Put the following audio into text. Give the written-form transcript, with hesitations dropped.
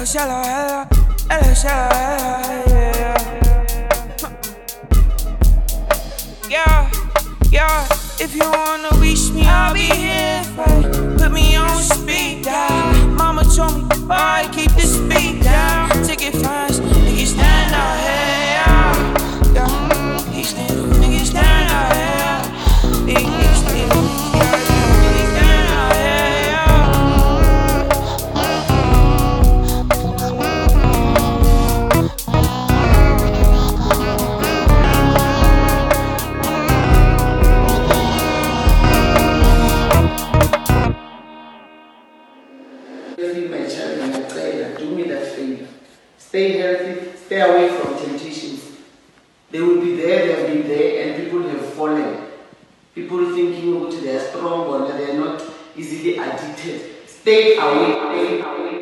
Yeah, yeah. If you wanna reach me, I'll be here. Put me on speed dial. Mama told me, boy, keep the speed down. Ticket fines, niggas stand out here. Yeah, these niggas stand out here. Big niggas stand out here. My child, my prayer, do me that favor. Stay healthy, stay away from temptations. They will be there, they have been there, and people have fallen. People thinking they are strong or they are not easily addicted. Stay away.